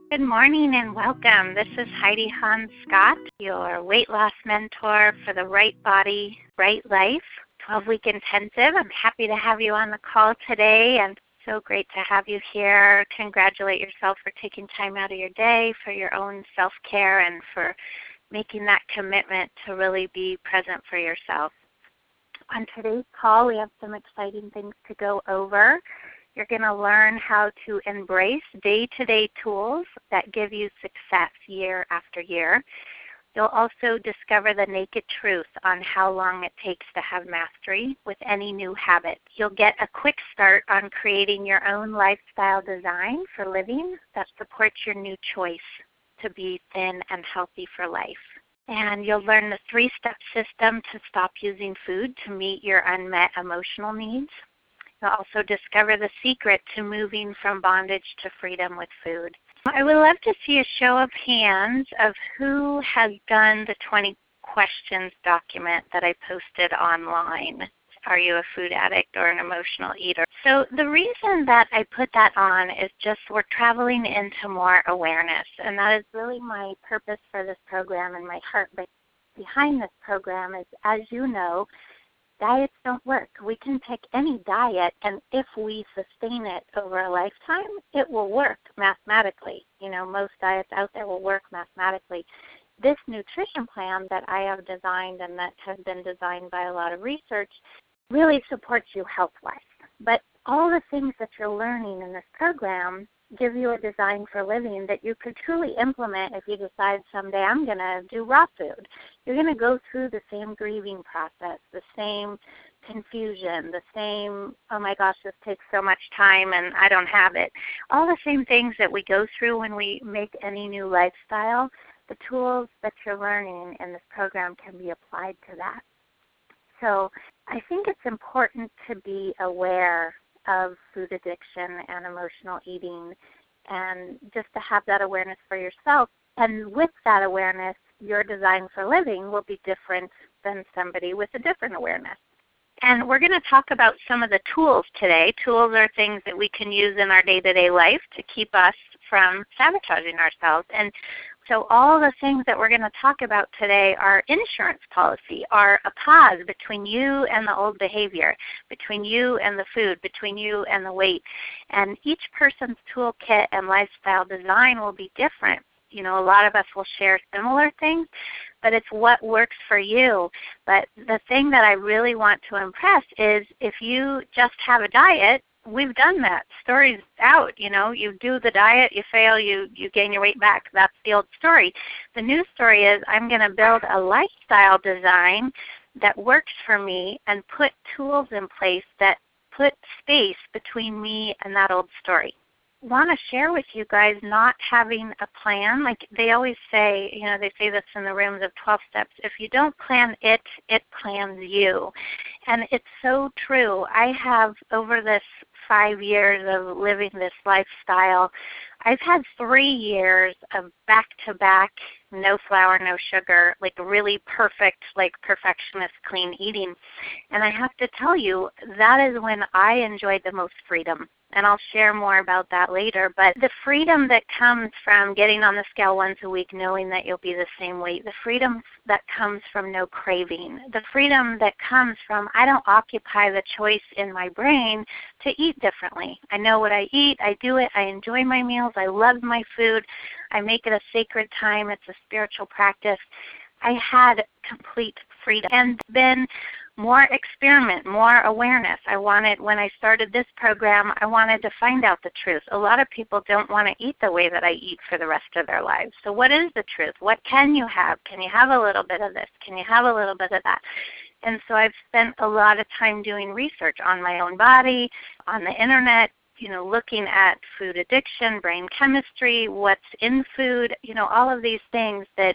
Good morning and welcome. This is Heidi Hans Scott, your weight loss mentor for the Right Body, Right Life 12-week intensive. I'm happy to have you on the call today, and so great to have you here. Congratulate yourself for taking time out of your day for your own self-care and for making that commitment to really be present for yourself. On today's call, we have some exciting things to go over. You're going to learn how to embrace day-to-day tools that give you success year after year. You'll also discover the naked truth on how long it takes to have mastery with any new habit. You'll get a quick start on creating your own lifestyle design for living that supports your new choice to be thin and healthy for life. And you'll learn the 3-step system to stop using food to meet your unmet emotional needs. You'll also discover the secret to moving from bondage to freedom with food. I would love to see a show of hands of who has done the 20 questions document that I posted online. Are you a food addict or an emotional eater? So the reason that I put that on is just we're traveling into more awareness, and that is really my purpose for this program, and my heart behind this program is, as you know, diets don't work. We can pick any diet, and if we sustain it over a lifetime, it will work mathematically. You know, most diets out there will work mathematically. This nutrition plan that I have designed and that has been designed by a lot of research really supports you health-wise. But all the things that you're learning in this program give you a design for living that you could truly implement if you decide someday I'm going to do raw food. You're going to go through the same grieving process, the same confusion, the same, oh my gosh, this takes so much time and I don't have it. All the same things that we go through when we make any new lifestyle, the tools that you're learning in this program can be applied to that. So I think it's important to be aware of food addiction and emotional eating, and just to have that awareness for yourself. And with that awareness, your design for living will be different than somebody with a different awareness. And we're going to talk about some of the tools today. Tools are things that we can use in our day-to-day life to keep us from sabotaging ourselves. And so all the things that we're going to talk about today are insurance policy, are a pause between you and the old behavior, between you and the food, between you and the weight. And each person's toolkit and lifestyle design will be different. You know, a lot of us will share similar things, but it's what works for you. But the thing that I really want to impress is if you just have a diet, we've done that. Story's out. You know, you do the diet, you fail, you gain your weight back. That's the old story. The new story is I'm going to build a lifestyle design that works for me and put tools in place that put space between me and that old story. Want to share with you guys not having a plan. Like they always say, you know, they say this in the rooms of 12 steps, if you don't plan it, it plans you. And it's so true. I have, over this 5 years of living this lifestyle, I've had 3 years of back-to-back, no flour, no sugar, like really perfect, like perfectionist clean eating. And I have to tell you, that is when I enjoyed the most freedom. And I'll share more about that later. But the freedom that comes from getting on the scale once a week, knowing that you'll be the same weight, the freedom that comes from no craving, the freedom that comes from I don't occupy the choice in my brain to eat differently. I know what I eat. I do it. I enjoy my meals. I love my food. I make it a sacred time. It's a spiritual practice. I had complete freedom and then more experiment, more awareness. I wanted, when I started this program, I wanted to find out the truth. A lot of people don't want to eat the way that I eat for the rest of their lives. So what is the truth? What can you have? Can you have a little bit of this? Can you have a little bit of that? And so I've spent a lot of time doing research on my own body, on the internet, you know, looking at food addiction, brain chemistry, what's in food, you know, all of these things that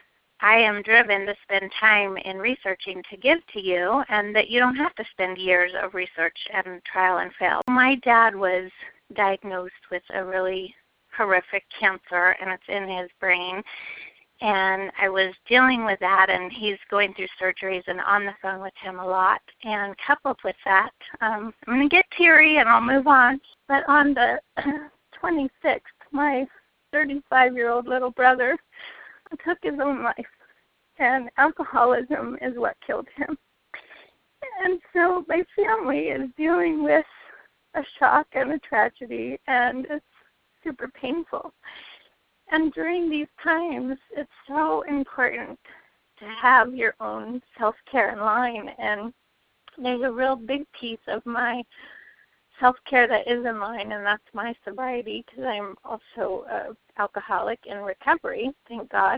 I am driven to spend time in researching to give to you, and that you don't have to spend years of research and trial and fail. My dad was diagnosed with a really horrific cancer, and it's in his brain. And I was dealing with that, and he's going through surgeries and on the phone with him a lot. And coupled with that, I'm going to get teary and I'll move on. But on the 26th, my 35-year-old little brother took his own life, and alcoholism is what killed him. And so my family is dealing with a shock and a tragedy, and it's super painful. And during these times, it's so important to have your own self-care in line. And there's a real big piece of my self-care that is in line, and that's my sobriety, because I'm also an alcoholic in recovery, thank God.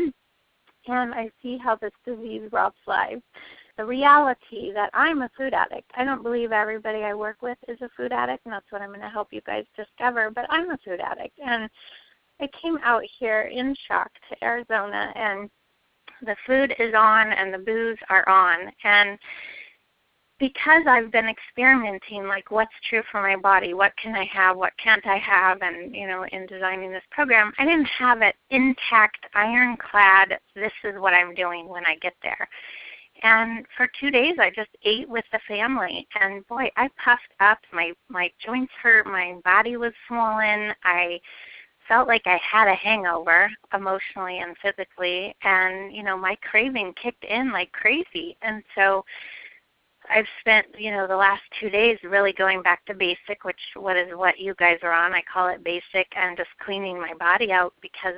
And I see how this disease robs lives. The reality that I'm a food addict. I don't believe everybody I work with is a food addict, and that's what I'm going to help you guys discover, but I'm a food addict. And I came out here in shock to Arizona, and the food is on and the booze are on. And because I've been experimenting, like what's true for my body, what can I have, what can't I have, and in designing this program, I didn't have it intact, ironclad, this is what I'm doing when I get there. And for 2 days I just ate with the family, and boy, I puffed up, my joints hurt, my body was swollen, I felt like I had a hangover emotionally and physically, and my craving kicked in like crazy. And so I've spent, the last 2 days really going back to basic, which is what you guys are on. I call it basic, and just cleaning my body out because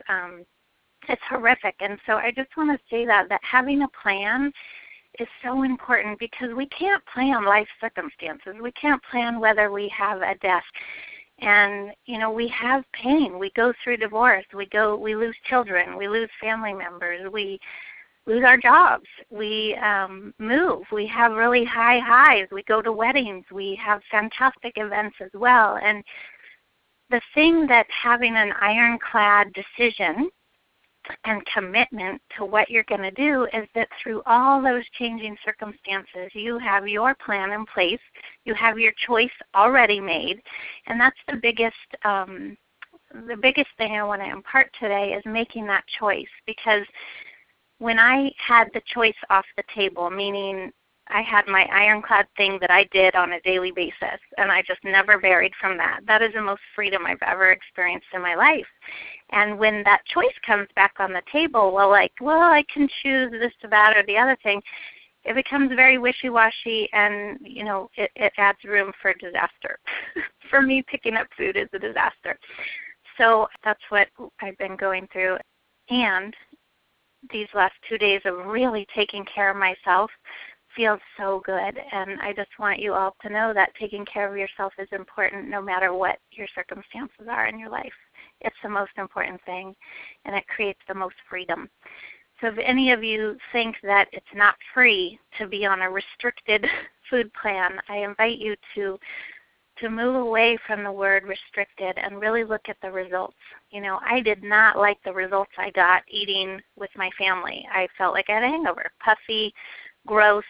it's horrific. And so I just want to say that having a plan is so important, because we can't plan life circumstances. We can't plan whether we have a death. And, we have pain. We go through divorce. We lose children. We lose family members. We lose our jobs. We move. We have really high highs. We go to weddings. We have fantastic events as well. And the thing that having an ironclad decision and commitment to what you're going to do is that through all those changing circumstances, you have your plan in place. You have your choice already made. And that's the biggest thing I want to impart today is making that choice. Because when I had the choice off the table, meaning I had my ironclad thing that I did on a daily basis, and I just never varied from that. That is the most freedom I've ever experienced in my life. And when that choice comes back on the table, I can choose this, that, or the other thing, it becomes very wishy-washy, and it adds room for disaster. For me, picking up food is a disaster. So that's what I've been going through. And these last 2 days of really taking care of myself feels so good, and I just want you all to know that taking care of yourself is important no matter what your circumstances are in your life. It's the most important thing, and it creates the most freedom. So if any of you think that it's not free to be on a restricted food plan, I invite you to move away from the word restricted and really look at the results. I did not like the results I got eating with my family. I felt like I had a hangover, puffy, gross,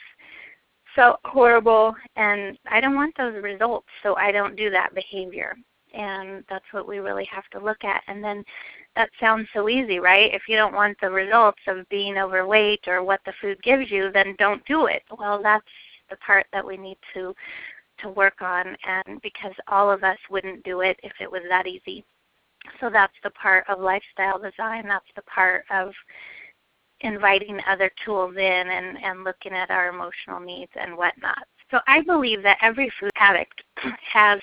felt horrible, and I don't want those results, so I don't do that behavior. And that's what we really have to look at. And then that sounds so easy, right? If you don't want the results of being overweight or what the food gives you, then don't do it. Well, that's the part that we need to work on, and because all of us wouldn't do it if it was that easy. So that's the part of lifestyle design. That's the part of inviting other tools in and looking at our emotional needs and whatnot. So I believe that every food addict has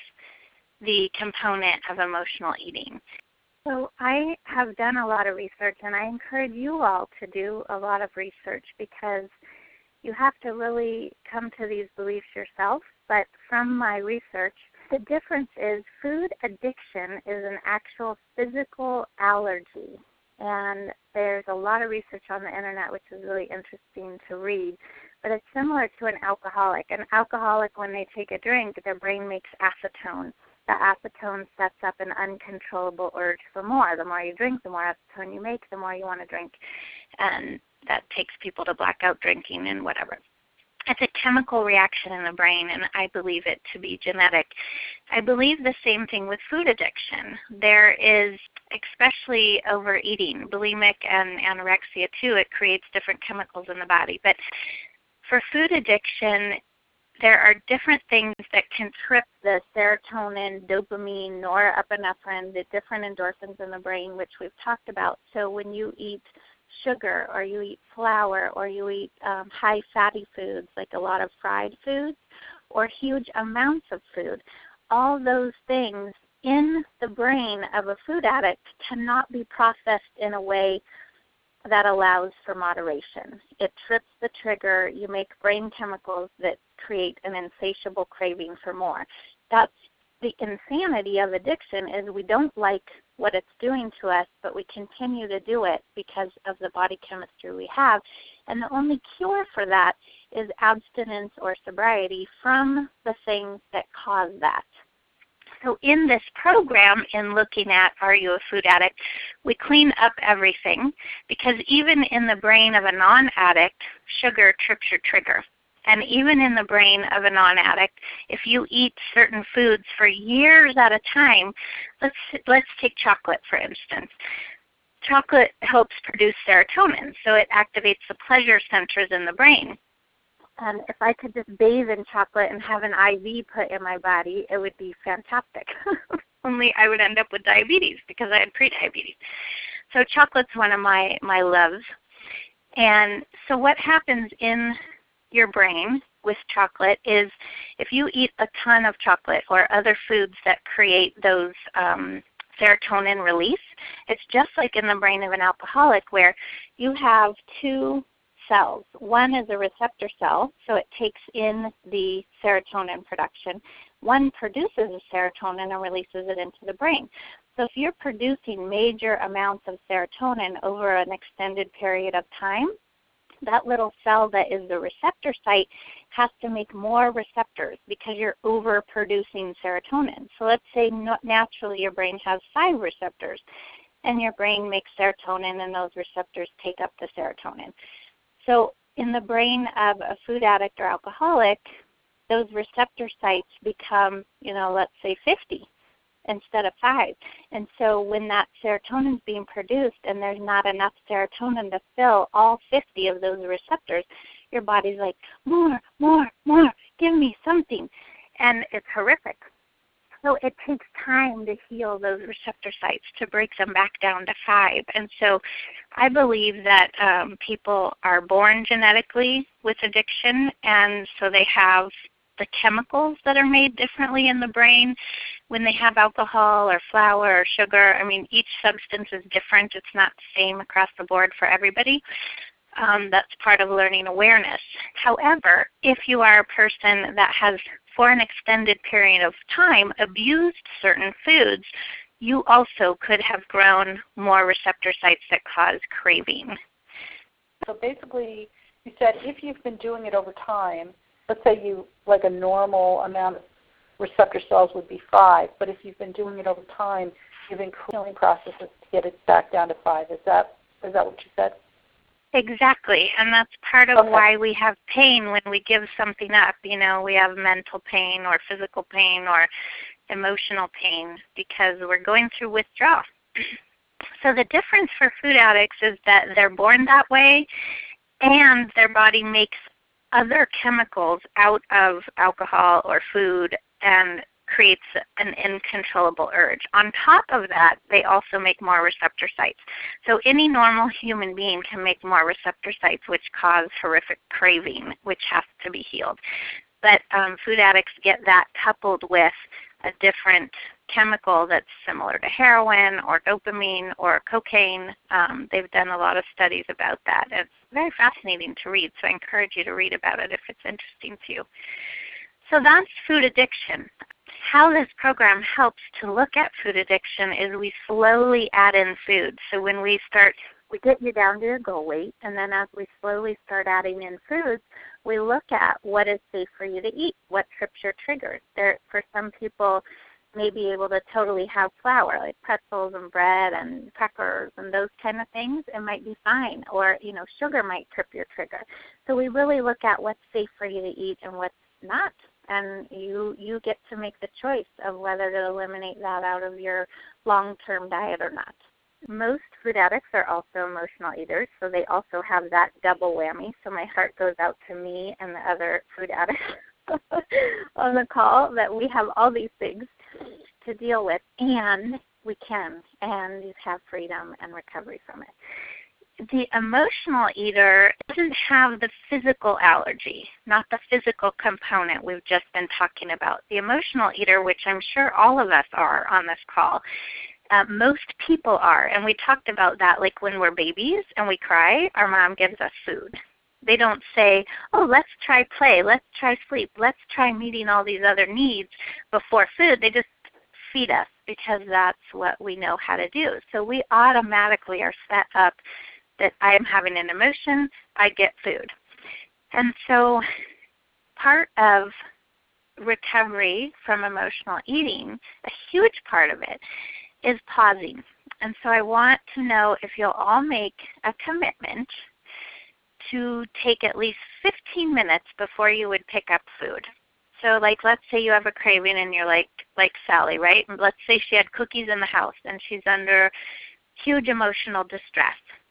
the component of emotional eating. So I have done a lot of research, and I encourage you all to do a lot of research, because you have to really come to these beliefs yourself. But from my research, the difference is food addiction is an actual physical allergy. And there's a lot of research on the internet which is really interesting to read. But it's similar to an alcoholic. An alcoholic, when they take a drink, their brain makes acetone. The acetone sets up an uncontrollable urge for more. The more you drink, the more acetone you make, the more you want to drink. And that takes people to blackout drinking and whatever. It's a chemical reaction in the brain, and I believe it to be genetic. I believe the same thing with food addiction. There is, especially overeating, bulimic and anorexia too, it creates different chemicals in the body. But for food addiction, there are different things that can trip the serotonin, dopamine, norepinephrine, the different endorphins in the brain, which we've talked about. So when you eat sugar or you eat flour or you eat high fatty foods like a lot of fried foods or huge amounts of food, all those things in the brain of a food addict cannot be processed in a way that allows for moderation. It trips the trigger. You make brain chemicals that create an insatiable craving for more. That's the insanity of addiction, is we don't like what it's doing to us, but we continue to do it because of the body chemistry we have. And the only cure for that is abstinence or sobriety from the things that cause that. So in this program, in looking at Are You a Food Addict, we clean up everything, because even in the brain of a non-addict, sugar trips your trigger. And even in the brain of a non-addict, if you eat certain foods for years at a time, let's take chocolate for instance. Chocolate helps produce serotonin, so it activates the pleasure centers in the brain. And if I could just bathe in chocolate and have an IV put in my body, it would be fantastic. Only I would end up with diabetes because I had prediabetes. So chocolate's one of my loves. And so what happens in your brain with chocolate is if you eat a ton of chocolate or other foods that create those serotonin release, it's just like in the brain of an alcoholic where you have two cells. One is a receptor cell, so it takes in the serotonin production. One produces the serotonin and releases it into the brain. So if you're producing major amounts of serotonin over an extended period of time, that little cell that is the receptor site has to make more receptors because you're overproducing serotonin. So let's say naturally your brain has 5 receptors, and your brain makes serotonin, and those receptors take up the serotonin. So in the brain of a food addict or alcoholic, those receptor sites become, let's say 50 instead of 5. And so when that serotonin is being produced and there's not enough serotonin to fill all 50 of those receptors, your body's like, more, give me something. And it's horrific. So it takes time to heal those receptor sites, to break them back down to 5. And so I believe that people are born genetically with addiction, and so they have the chemicals that are made differently in the brain when they have alcohol or flour or sugar. I mean, each substance is different. It's not the same across the board for everybody. That's part of learning awareness. However, if you are a person that has, for an extended period of time, abused certain foods, you also could have grown more receptor sites that cause craving. So basically, you said if you've been doing it over time, let's say like a normal amount of receptor cells would be 5, but if you've been doing it over time, you've been healing processes to get it back down to 5. Is that what you said? Exactly, and that's part of why we have pain when we give something up. We have mental pain or physical pain or emotional pain because we're going through withdrawal. So the difference for food addicts is that they're born that way, and their body makes other chemicals out of alcohol or food and creates an uncontrollable urge. On top of that, they also make more receptor sites. So any normal human being can make more receptor sites, which cause horrific craving, which has to be healed. But food addicts get that coupled with a different chemical that's similar to heroin or dopamine or cocaine. They've done a lot of studies about that. It's very fascinating to read, so I encourage you to read about it if it's interesting to you. So that's food addiction. How this program helps to look at food addiction is we slowly add in food. So when we get you down to your goal weight, and then as we slowly start adding in foods, we look at what is safe for you to eat, what trips your triggers. For some people, may be able to totally have flour, like pretzels and bread and crackers and those kind of things. It might be fine. Or, sugar might trip your trigger. So we really look at what's safe for you to eat and what's not. And you get to make the choice of whether to eliminate that out of your long-term diet or not. Most food addicts are also emotional eaters, so they also have that double whammy. So my heart goes out to me and the other food addicts on the call that we have all these things to deal with, and we can, and you have freedom and recovery from it. The emotional eater doesn't have the physical allergy, not the physical component we've just been talking about. The emotional eater, which I'm sure all of us are on this call, most people are, and we talked about that like when we're babies and we cry, our mom gives us food. They don't say, oh, let's try play, let's try sleep, let's try meeting all these other needs before food. They just feed us because that's what we know how to do. So we automatically are set up that I am having an emotion, I get food. And so part of recovery from emotional eating, a huge part of it, is pausing. And so I want to know if you'll all make a commitment to take at least 15 minutes before you would pick up food. So like let's say you have a craving and you're like Sally, right? Let's say she had cookies in the house and she's under huge emotional distress.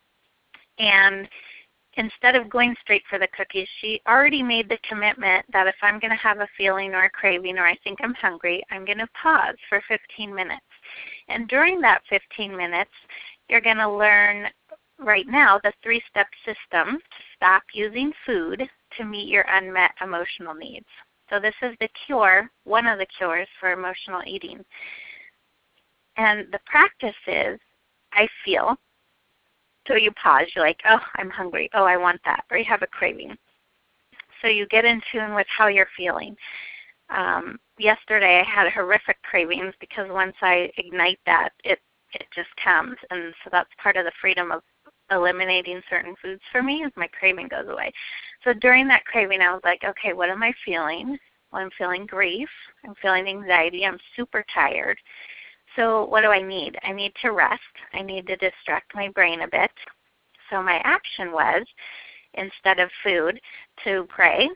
And instead of going straight for the cookies, she already made the commitment that if I'm going to have a feeling or a craving or I think I'm hungry, I'm going to pause for 15 minutes. And during that 15 minutes, you're going to learn right now the 3-step system to stop using food to meet your unmet emotional needs. So this is the cure, one of the cures for emotional eating. And the practice is, I feel. So you pause, you're like, oh, I'm hungry, oh, I want that, or you have a craving. So you get in tune with how you're feeling. Yesterday I had horrific cravings because once I ignite that, it just comes. And so that's part of the freedom of eliminating certain foods for me is my craving goes away. So during that craving I was like, okay, what am I feeling? Well, I'm feeling grief, I'm feeling anxiety, I'm super tired. So what do I need? I need to rest. I need to distract my brain a bit. So my action was, instead of food, to pray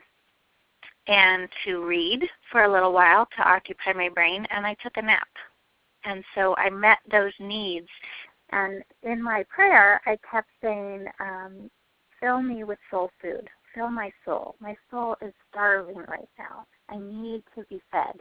and to read for a little while to occupy my brain, and I took a nap. And so I met those needs. And in my prayer, I kept saying, fill me with soul food. Fill my soul. My soul is starving right now. I need to be fed.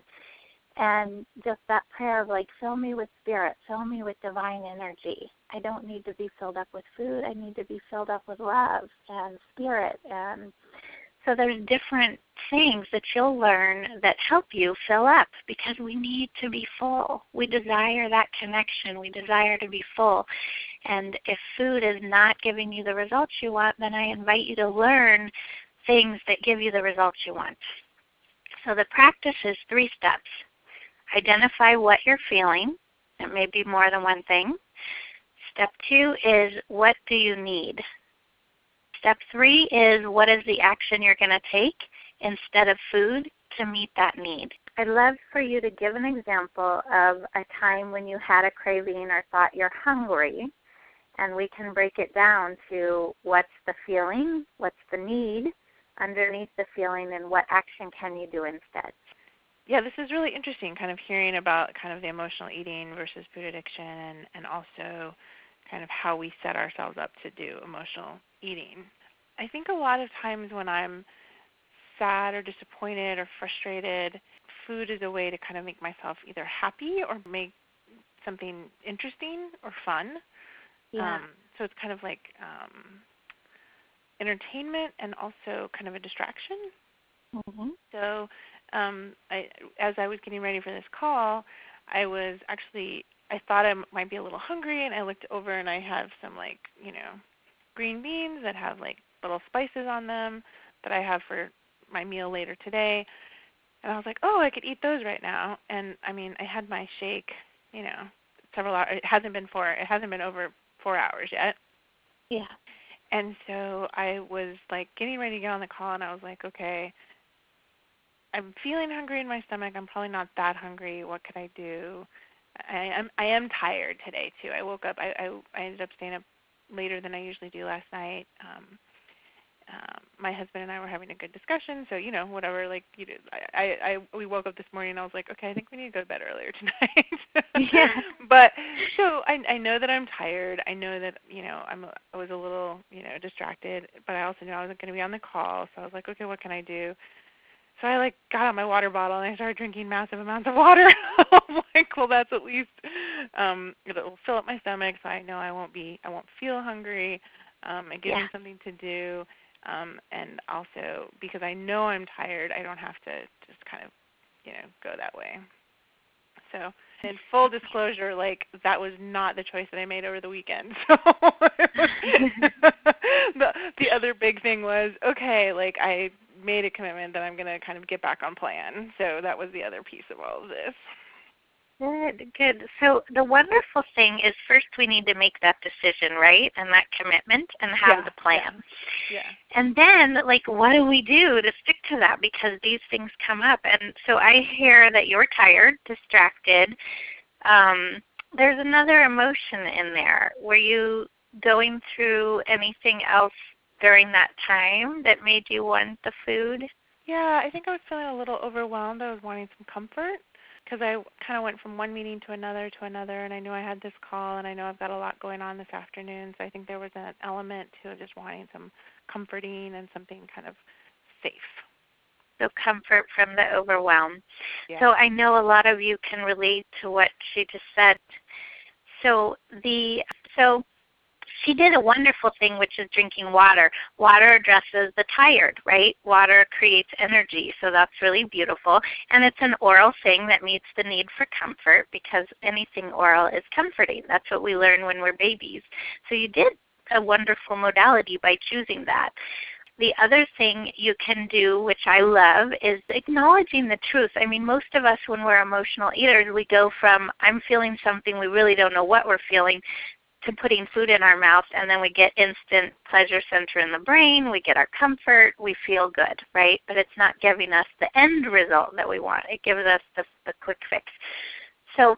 And just that prayer of like, fill me with spirit, fill me with divine energy. I don't need to be filled up with food. I need to be filled up with love and spirit. And so there's different things that you'll learn that help you fill up because we need to be full. We desire that connection. We desire to be full. And if food is not giving you the results you want, then I invite you to learn things that give you the results you want. So the practice is 3 steps. Identify what you're feeling. It may be more than one thing. Step 2 is what do you need? Step 3 is what is the action you're going to take instead of food to meet that need. I'd love for you to give an example of a time when you had a craving or thought you're hungry, and we can break it down to what's the feeling, what's the need underneath the feeling, and what action can you do instead. Yeah, this is really interesting, kind of hearing about kind of the emotional eating versus food addiction and also kind of how we set ourselves up to do emotional eating. I think a lot of times when I'm sad or disappointed or frustrated, food is a way to kind of make myself either happy or make something interesting or fun. Yeah. So it's kind of like entertainment and also kind of a distraction. Mm-hmm. So as I was getting ready for this call, I thought I might be a little hungry, and I looked over and I have some green beans that have little spices on them that I have for my meal later today. And I was like, oh, I could eat those right now. And I mean, I had my shake, several hours. It hasn't been over 4 hours yet. Yeah. And so I was getting ready to get on the call, and I was like, okay, I'm feeling hungry in my stomach. I'm probably not that hungry. What could I do? I am tired today too. I woke up. I ended up staying up later than I usually do last night. My husband and I were having a good discussion, so whatever. We woke up this morning and I was like, okay, I think we need to go to bed earlier tonight. Yeah. But so I know that I'm tired. I know that I was a little distracted, but I also knew I wasn't going to be on the call. So I was like, okay, what can I do? So I got out my water bottle and I started drinking massive amounts of water. I'm like, well, that's at least it'll fill up my stomach, so I know I won't feel hungry. It gives me something to do, and also because I know I'm tired, I don't have to just kind of go that way. So, in full disclosure, that was not the choice that I made over the weekend. So the other big thing was, okay, I made a commitment that I'm going to kind of get back on plan. So that was the other piece of all of this. Good. So the wonderful thing is first we need to make that decision, right, and that commitment and have the plan. Yeah. And then, what do we do to stick to that? Because these things come up. And so I hear that you're tired, distracted. There's another emotion in there. Were you going through anything else during that time that made you want the food? Yeah, I think I was feeling a little overwhelmed. I was wanting some comfort, because I kind of went from one meeting to another, and I knew I had this call, and I know I've got a lot going on this afternoon, so I think there was an element to just wanting some comforting and something kind of safe. So comfort from the overwhelm. Yeah. So I know a lot of you can relate to what she just said. So she did a wonderful thing, which is drinking water. Water addresses the tired, right? Water creates energy, so that's really beautiful. And it's an oral thing that meets the need for comfort, because anything oral is comforting. That's what we learn when we're babies. So you did a wonderful modality by choosing that. The other thing you can do, which I love, is acknowledging the truth. I mean, most of us, when we're emotional eaters, we go from, I'm feeling something, we really don't know what we're feeling, to putting food in our mouth, and then we get instant pleasure center in the brain, we get our comfort, we feel good, right? But it's not giving us the end result that we want. It gives us the quick fix. So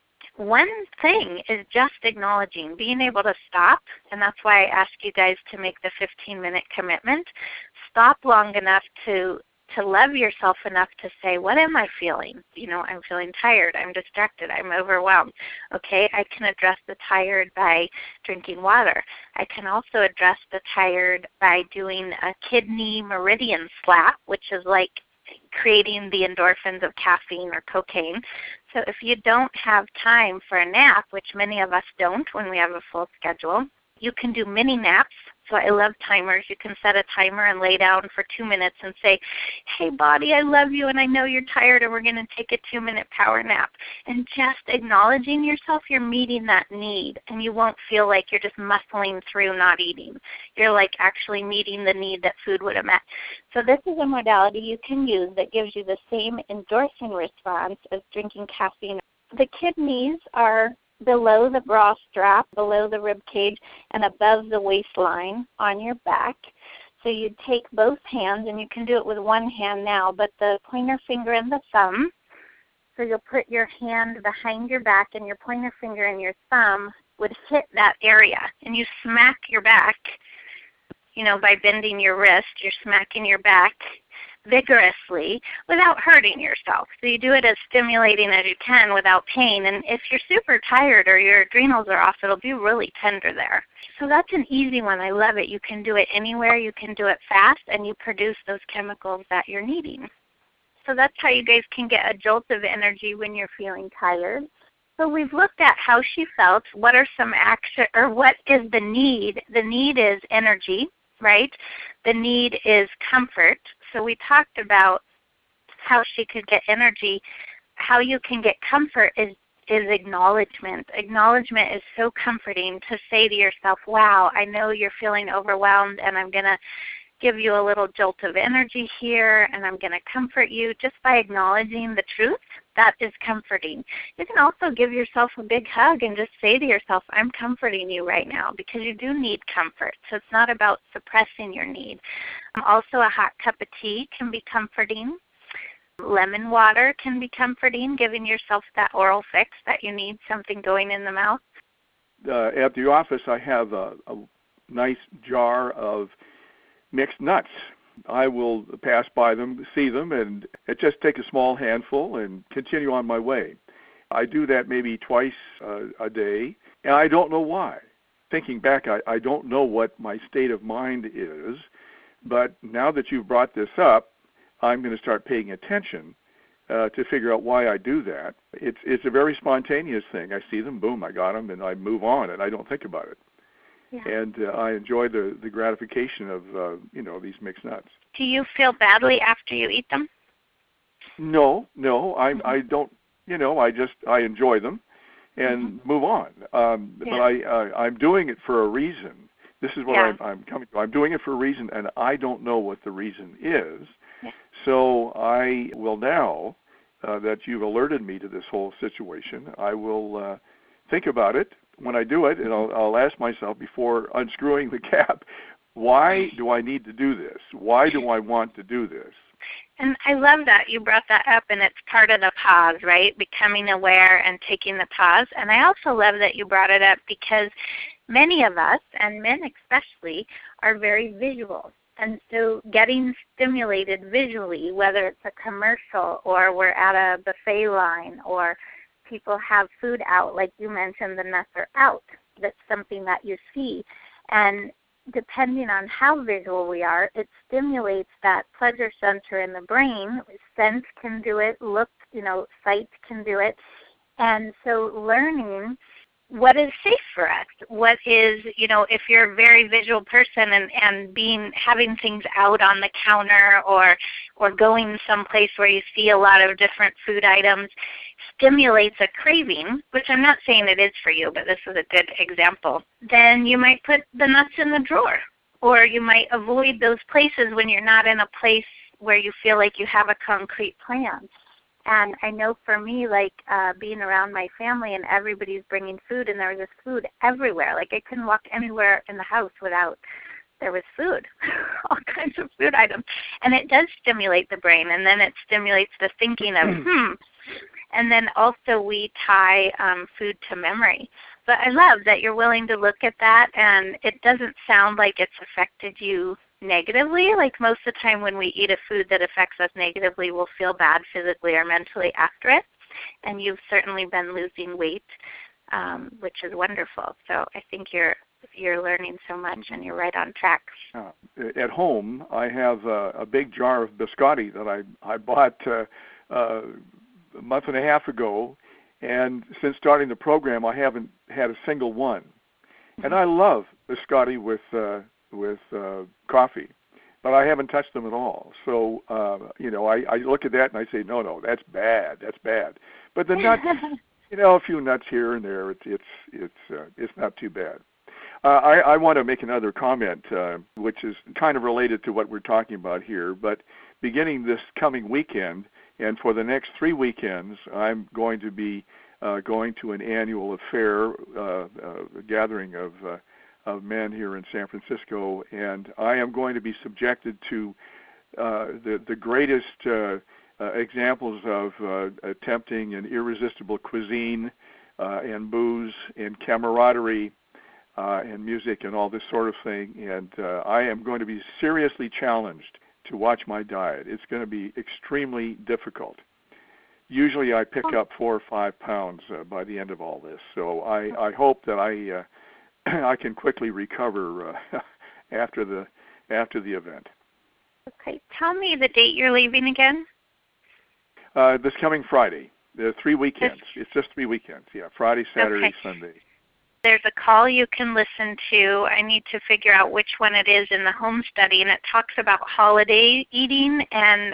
one thing is just acknowledging, being able to stop, and that's why I ask you guys to make the 15-minute commitment. Stop long enough to love yourself enough to say, what am I feeling? I'm feeling tired, I'm distracted, I'm overwhelmed. Okay, I can address the tired by drinking water. I can also address the tired by doing a kidney meridian slap, which is like creating the endorphins of caffeine or cocaine. So if you don't have time for a nap, which many of us don't when we have a full schedule, you can do mini naps. So I love timers. You can set a timer and lay down for 2 minutes and say, hey, body, I love you, and I know you're tired, and we're going to take a 2-minute power nap. And just acknowledging yourself, you're meeting that need, and you won't feel like you're just muscling through not eating. You're actually meeting the need that food would have met. So this is a modality you can use that gives you the same endorphin response as drinking caffeine. The kidneys are below the bra strap, below the rib cage, and above the waistline on your back. So you take both hands, and you can do it with one hand now, but the pointer finger and the thumb. So you'll put your hand behind your back, and your pointer finger and your thumb would hit that area, and you smack your back, by bending your wrist. You're smacking your back vigorously without hurting yourself. So you do it as stimulating as you can without pain. And if you're super tired or your adrenals are off, it'll be really tender there. So that's an easy one. I love it. You can do it anywhere. You can do it fast, and you produce those chemicals that you're needing. So that's how you guys can get a jolt of energy when you're feeling tired. So we've looked at how she felt. What are some action, or what is the need? The need is energy, right? The need is comfort. So we talked about how she could get energy. How you can get comfort is acknowledgement. Acknowledgement is so comforting to say to yourself, wow, I know you're feeling overwhelmed, and I'm going to give you a little jolt of energy here, and I'm going to comfort you just by acknowledging the truth. That is comforting. You can also give yourself a big hug and just say to yourself, I'm comforting you right now, because you do need comfort. So it's not about suppressing your need. Also, a hot cup of tea can be comforting. Lemon water can be comforting, giving yourself that oral fix that you need, something going in the mouth. At the office, I have a nice jar of mixed nuts. I will pass by them, see them, and just take a small handful and continue on my way. I do that maybe twice a day, and I don't know why. Thinking back, I don't know what my state of mind is, but now that you've brought this up, I'm going to start paying attention to figure out why I do that. It's a very spontaneous thing. I see them, boom, I got them, and I move on, and I don't think about it. Yeah. And I enjoy the gratification of these mixed nuts. Do you feel badly after you eat them? No, I don't. I enjoy them and move on. But I'm doing it for a reason. This is what I'm coming to. I'm doing it for a reason, and I don't know what the reason is. Yeah. So I will now that you've alerted me to this whole situation, I will think about it when I do it, and I'll ask myself before unscrewing the cap, why do I need to do this? Why do I want to do this? And I love that you brought that up, and it's part of the pause, right? Becoming aware and taking the pause. And I also love that you brought it up because many of us, and men especially, are very visual. And so getting stimulated visually, whether it's a commercial or we're at a buffet line or people have food out, like you mentioned, the nuts are out. That's something that you see. And depending on how visual we are, it stimulates that pleasure center in the brain. Sense can do it, look, sight can do it. And so learning what is safe for us, what is, if you're a very visual person and having things out on the counter or going someplace where you see a lot of different food items stimulates a craving, which I'm not saying it is for you, but this is a good example, then you might put the nuts in the drawer, or you might avoid those places when you're not in a place where you feel like you have a concrete plan. And I know for me, like being around my family and everybody's bringing food, and there was just food everywhere. Like I couldn't walk anywhere in the house without there was food, all kinds of food items. And it does stimulate the brain, and then it stimulates the thinking of, And then also we tie food to memory. But I love that you're willing to look at that, and it doesn't sound like it's affected you negatively. Like most of the time when we eat a food that affects us negatively, we'll feel bad physically or mentally after it. And you've certainly been losing weight, which is wonderful. So I think you're learning so much, and you're right on track. At home, I have a big jar of biscotti that I bought a month and a half ago, and since starting the program, I haven't had a single one. And I love biscotti with coffee, but I haven't touched them at all. So, I look at that and I say, no, that's bad. But the nuts, a few nuts here and there, it's not too bad. I want to make another comment, which is kind of related to what we're talking about here. But beginning this coming weekend, and for the next 3 weekends, I'm going to be going to an annual affair, gathering of men here in San Francisco, and I am going to be subjected to the greatest examples of tempting and irresistible cuisine and booze and camaraderie and music and all this sort of thing, and I am going to be seriously challenged to watch my diet. It's going to be extremely difficult. Usually I pick up 4 or 5 pounds by the end of all this, so I hope that I can quickly recover after the event. Okay, tell me the date you're leaving again. This coming Friday. The 3 weekends. It's just 3 weekends. Yeah, Friday, Saturday, Sunday. There's a call you can listen to. I need to figure out which one it is in the home study, and it talks about holiday eating and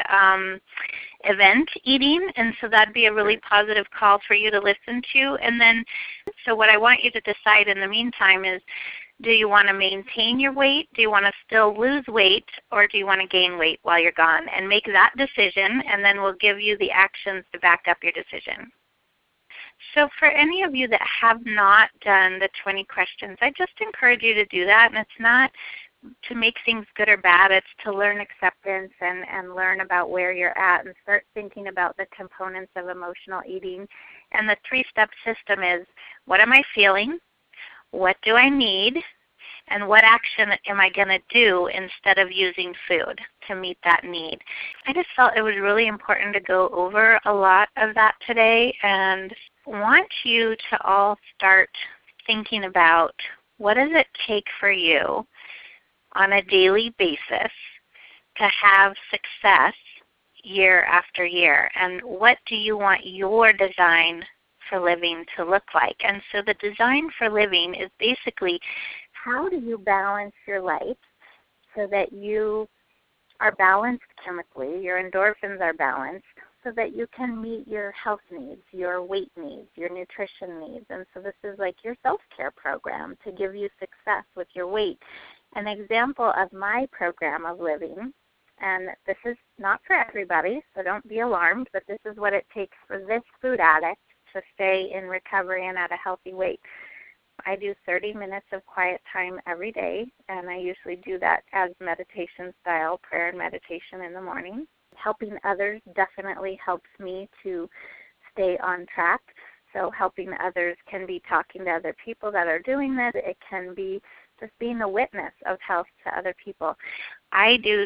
event eating, and so that'd be a really positive call for you to listen to. And then, so what I want you to decide in the meantime is, do you want to maintain your weight? Do you want to still lose weight? Or do you want to gain weight while you're gone? And make that decision, and then we'll give you the actions to back up your decision. So for any of you that have not done the 20 questions, I just encourage you to do that. And it's not to make things good or bad. It's to learn acceptance and learn about where you're at and start thinking about the components of emotional eating. And the 3-step system is, what am I feeling? What do I need? And what action am I going to do instead of using food to meet that need? I just felt it was really important to go over a lot of that today, and want you to all start thinking about, what does it take for you on a daily basis to have success year after year, and what do you want your design for living to look like? And so the design for living is basically, how do you balance your life so that you are balanced chemically, your endorphins are balanced, so that you can meet your health needs, your weight needs, your nutrition needs. And so this is like your self-care program to give you success with your weight. An example of my program of living, and this is not for everybody, so don't be alarmed, but this is what it takes for this food addict to stay in recovery and at a healthy weight. I do 30 minutes of quiet time every day, and I usually do that as meditation style, prayer and meditation in the morning. Helping others definitely helps me to stay on track. So helping others can be talking to other people that are doing this. It can be just being a witness of health to other people. I do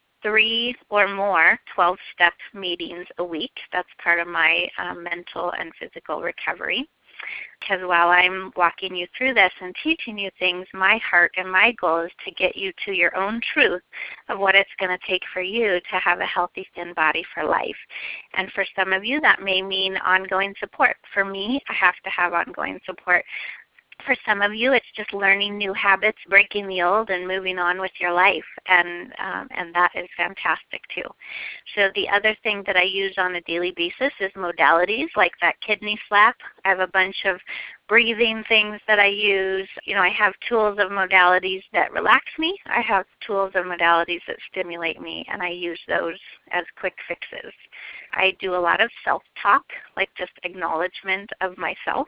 3 or more 12-step meetings a week. That's part of my mental and physical recovery. Because while I'm walking you through this and teaching you things, my heart and my goal is to get you to your own truth of what it's going to take for you to have a healthy, thin body for life. And for some of you, that may mean ongoing support. For me, I have to have ongoing support. For some of you, it's just learning new habits, breaking the old, and moving on with your life, and that is fantastic too. So the other thing that I use on a daily basis is modalities, like that kidney slap. I have a bunch of breathing things that I use. I have tools of modalities that relax me. I have tools of modalities that stimulate me, and I use those as quick fixes. I do a lot of self-talk, like just acknowledgement of myself.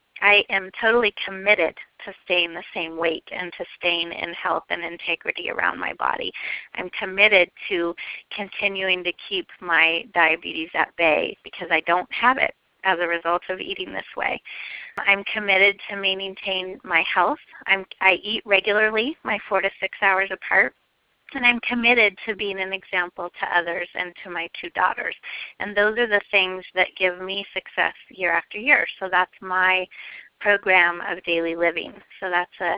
I am totally committed to staying the same weight and to staying in health and integrity around my body. I'm committed to continuing to keep my diabetes at bay because I don't have it as a result of eating this way. I'm committed to maintain my health. I eat regularly, my 4 to 6 hours apart. And I'm committed to being an example to others and to my 2 daughters. And those are the things that give me success year after year. So that's my program of daily living. So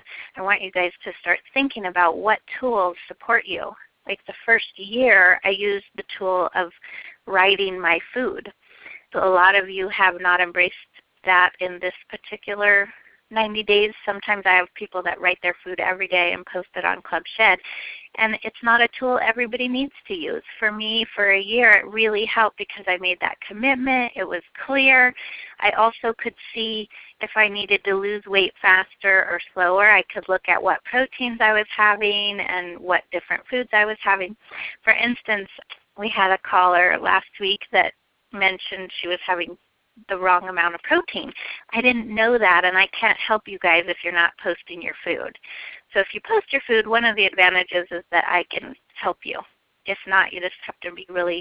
I want you guys to start thinking about what tools support you. Like the first year, I used the tool of writing my food. So a lot of you have not embraced that in this particular 90 days. Sometimes I have people that write their food every day and post it on Club Shed. And it's not a tool everybody needs to use. For me, for a year, it really helped because I made that commitment. It was clear. I also could see if I needed to lose weight faster or slower. I could look at what proteins I was having and what different foods I was having. For instance, we had a caller last week that mentioned she was having the wrong amount of protein. I didn't know that, and I can't help you guys if you're not posting your food. So if you post your food, one of the advantages is that I can help you. If not, you just have to be really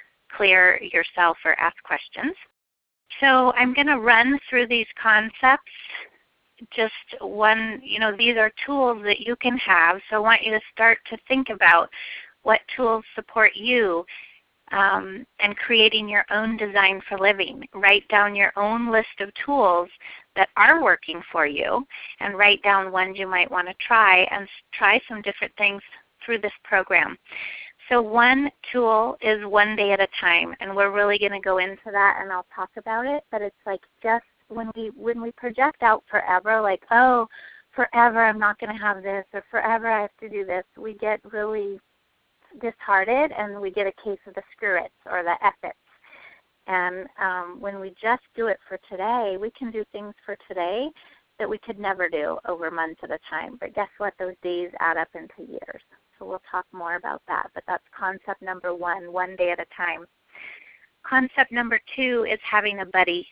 clear yourself or ask questions. So I'm going to run through these concepts. Just one, these are tools that you can have. So I want you to start to think about what tools support you and creating your own design for living. Write down your own list of tools that are working for you and write down ones you might want to try and try some different things through this program. So one tool is 1 day at a time, and we're really going to go into that and I'll talk about it, but it's like just when we project out forever, like, oh, forever I'm not going to have this, or forever I have to do this, we get really disheartened and we get a case of the screw-its or the F-its. And when we just do it for today, we can do things for today that we could never do over months at a time. But guess what? Those days add up into years. So we'll talk more about that. But that's concept number 1, 1 day at a time. Concept number 2 is having a buddy.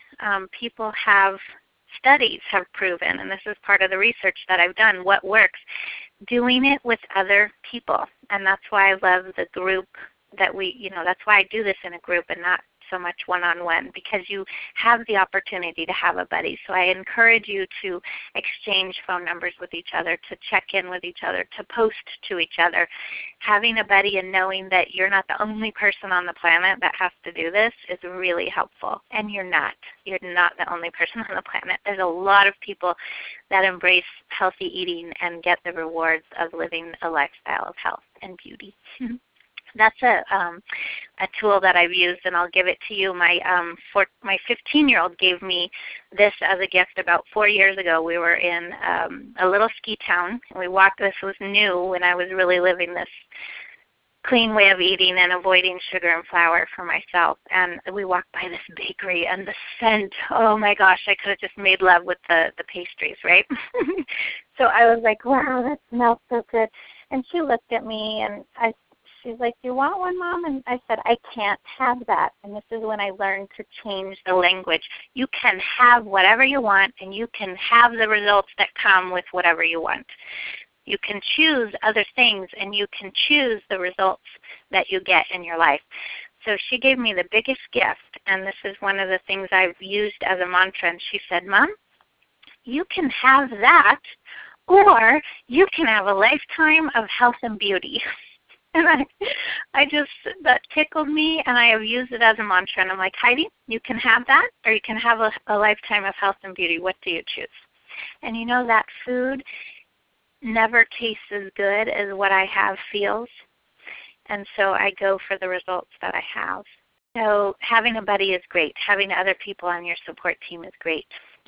Studies have proven, and this is part of the research that I've done, what works. Doing it with other people. And that's why I love the group that that's why I do this in a group and not so much one-on-one, because you have the opportunity to have a buddy. So I encourage you to exchange phone numbers with each other, to check in with each other, to post to each other. Having a buddy and knowing that you're not the only person on the planet that has to do this is really helpful. And you're not. You're not the only person on the planet. There's a lot of people that embrace healthy eating and get the rewards of living a lifestyle of health and beauty. That's a tool that I've used, and I'll give it to you. My 15-year-old gave me this as a gift about 4 years ago. We were in a little ski town, and we walked. This was new when I was really living this clean way of eating and avoiding sugar and flour for myself. And we walked by this bakery, and the scent, oh my gosh, I could have just made love with the pastries, right? So I was like, wow, that smells so good. And she looked at me, and she's like, do you want one, Mom? And I said, I can't have that. And this is when I learned to change the language. You can have whatever you want, and you can have the results that come with whatever you want. You can choose other things, and you can choose the results that you get in your life. So she gave me the biggest gift, and this is one of the things I've used as a mantra. And she said, Mom, you can have that, or you can have a lifetime of health and beauty. And I just, that tickled me, and I have used it as a mantra. And I'm like, Heidi, you can have that, or you can have a lifetime of health and beauty. What do you choose? And you know, that food never tastes as good as what I have feels. And so I go for the results that I have. So having a buddy is great. Having other people on your support team is great.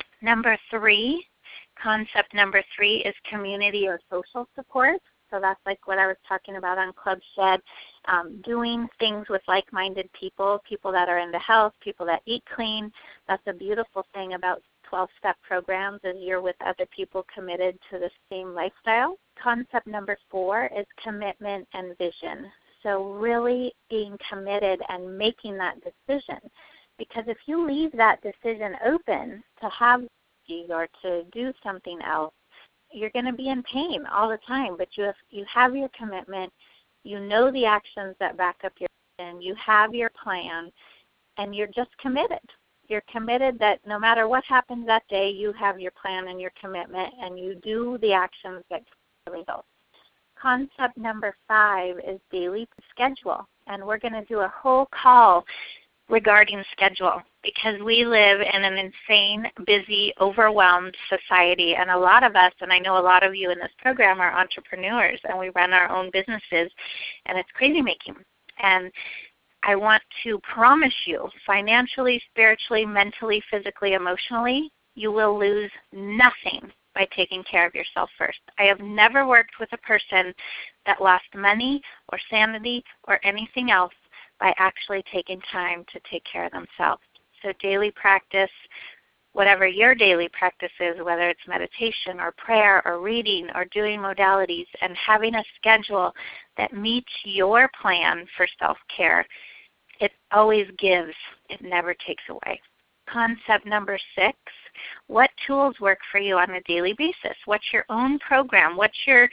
Concept number three is community or social support. So that's like what I was talking about on Club Shed, doing things with like-minded people, people that are into health, people that eat clean. That's a beautiful thing about 12-step programs, is you're with other people committed to the same lifestyle. Concept number 4 is commitment and vision. So really being committed and making that decision. Because if you leave that decision open to have or to do something else, you're going to be in pain all the time. But you have your commitment, you know the actions that back up your vision, you have your plan, and you're just committed. You're committed that no matter what happens that day, you have your plan and your commitment, and you do the actions that get the results. Concept number 5 is daily schedule. And we're going to do a whole call regarding schedule, because we live in an insane, busy, overwhelmed society. And a lot of us, and I know a lot of you in this program, are entrepreneurs, and we run our own businesses, and it's crazy making. And I want to promise you, financially, spiritually, mentally, physically, emotionally, you will lose nothing by taking care of yourself first. I have never worked with a person that lost money or sanity or anything else by actually taking time to take care of themselves. So daily practice, whatever your daily practice is, whether it's meditation or prayer or reading or doing modalities, and having a schedule that meets your plan for self-care, it always gives. It never takes away. Concept number 6, what tools work for you on a daily basis? What's your own program? What's your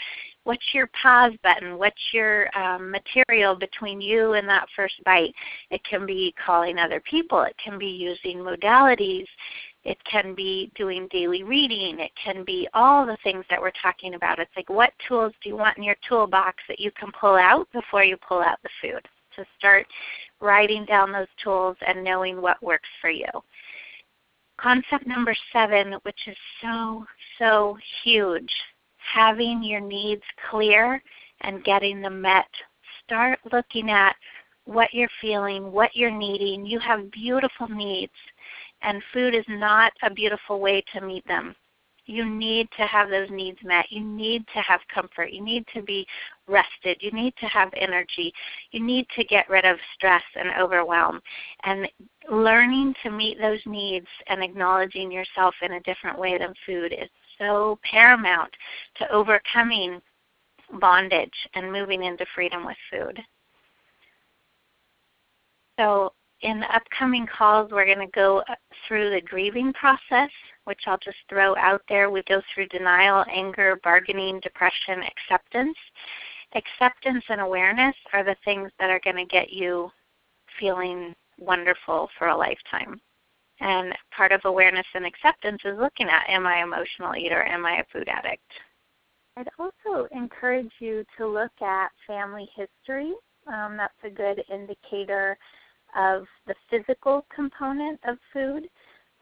pause button? What's your material between you and that first bite? It can be calling other people. It can be using modalities. It can be doing daily reading. It can be all the things that we're talking about. It's like, what tools do you want in your toolbox that you can pull out before you pull out the food? So start writing down those tools and knowing what works for you. Concept number 7, which is so, so huge, having your needs clear and getting them met. Start looking at what you're feeling, what you're needing. You have beautiful needs, and food is not a beautiful way to meet them. You need to have those needs met. You need to have comfort. You need to be rested. You need to have energy. You need to get rid of stress and overwhelm. And learning to meet those needs and acknowledging yourself in a different way than food is so paramount to overcoming bondage and moving into freedom with food. So in the upcoming calls, we're going to go through the grieving process, which I'll just throw out there. We go through denial, anger, bargaining, depression, acceptance. Acceptance and awareness are the things that are going to get you feeling wonderful for a lifetime. And part of awareness and acceptance is looking at, am I an emotional eater? Am I a food addict? I'd also encourage you to look at family history. That's a good indicator of the physical component of food.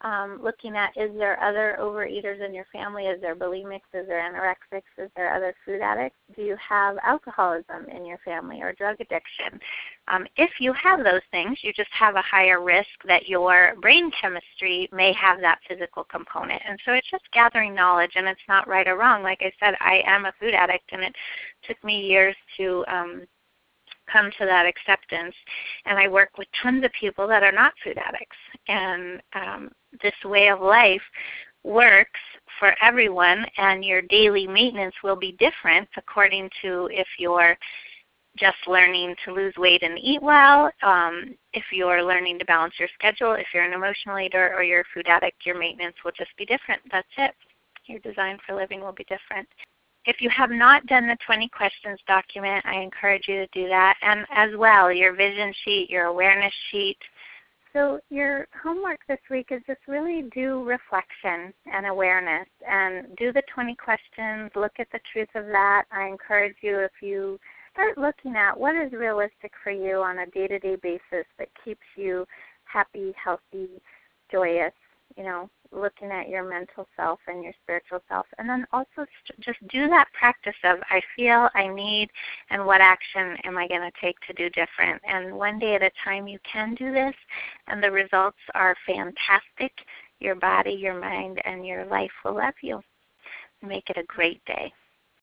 looking at, is there other overeaters in your family? Is there bulimics? Is there anorexics? Is there other food addicts? Do you have alcoholism in your family or drug addiction? If you have those things, you just have a higher risk that your brain chemistry may have that physical component. And so it's just gathering knowledge, and it's not right or wrong. Like I said, I am a food addict, and it took me years to come to that acceptance. And I work with tons of people that are not food addicts. And this way of life works for everyone, and your daily maintenance will be different according to if you're just learning to lose weight and eat well, if you're learning to balance your schedule, if you're an emotional eater or you're a food addict, your maintenance will just be different. That's it. Your design for living will be different. If you have not done the 20 questions document, I encourage you to do that. And as well, your vision sheet, your awareness sheet. So your homework this week is just really do reflection and awareness and do the 20 questions, look at the truth of that. I encourage you, if you start looking at what is realistic for you on a day-to-day basis that keeps you happy, healthy, joyous, looking at your mental self and your spiritual self. And then also just do that practice of I feel, I need, and what action am I going to take to do different. And one day at a time you can do this, and the results are fantastic. Your body, your mind, and your life will love you. Make it a great day.